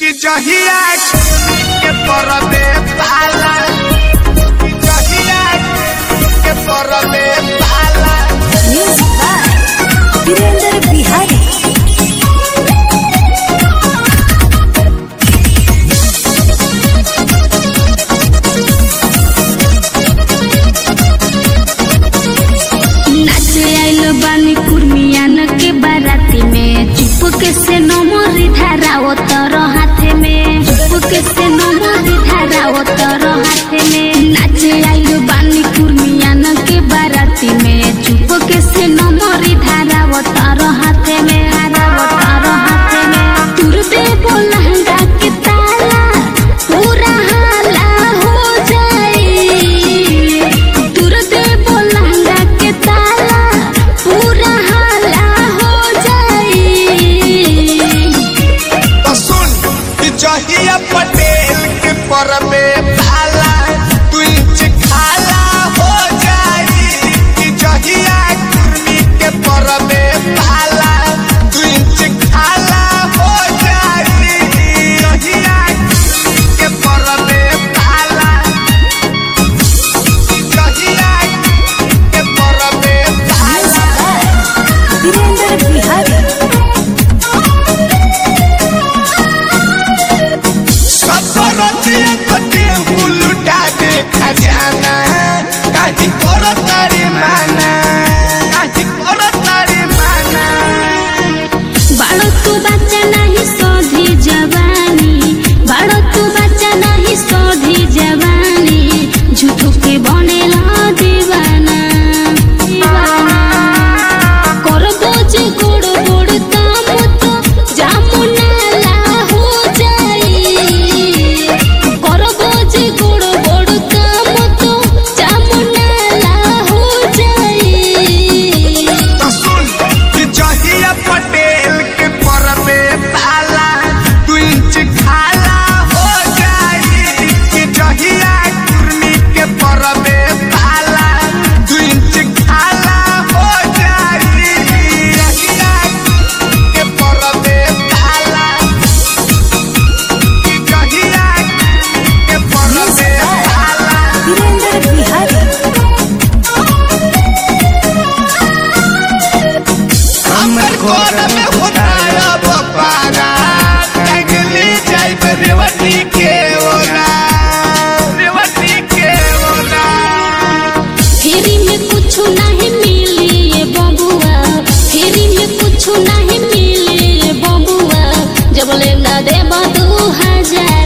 कि जहिया के परबे पाला कि जहिया के परबे पाला। Music by Virendra Bihari. बानी कुर्मियान के बाराती में चुपके से नमरी धाराओ तर हाथे में, चुपके से नमरी धाराओ तर हाथे में। नाचे आइल बानी कुर्मियान के बाराती में चुपके से नमरी धाराओ तर हाथे में, धाराओ तर हाथे में। तुर दे लहंगा के ताला पूरा हाला हो जाए, तुर दे लहंगा के ताला पूरा हाला हो जाए। तो सुन कि जहिया पटेल के परबे पाला तू इंच खाला हो जाई, कि जहिया कुर्मी के परबे पाला तू इंच खाला हो जाई। जहिया कुर्मी के परबे पाला जहिया के परबे पाला। वीरेंद्र बिहारी। लुटा दे खजाना काजी करो तारी माना, काजी करो तारी माना। बाड़ो तू बच्चा नहीं सोधी जवानी, बाड़ो तू बच्चा नहीं सोधी जवानी। झूठो के बनेला दीवाना, दीवाना। करबो जे गोड़ गोड़ काम तो जामुनाला हो जाई, करबो जे गोड़ गोड़ काम तो जामुनाला हो जाई। तो सुन कि जहिया पटेल के परबे पाला तू इंच खाला हो जाई, कि जहिया कुर्मी के परबे पाला तू इंच खाला हो जाई। जहिया के परबे पाला कि जहिया के परबे पाला। वीरेंद्र बिहारी। हमर घर में होता अब पारा टगली जाई रेवती के ओरा, रेवती के ओरा। फेरी में कुछ नहीं मिली ये बबुआ, फेरी में कुछ नहीं मिली ये बबुआ। जब ले ना दे 2000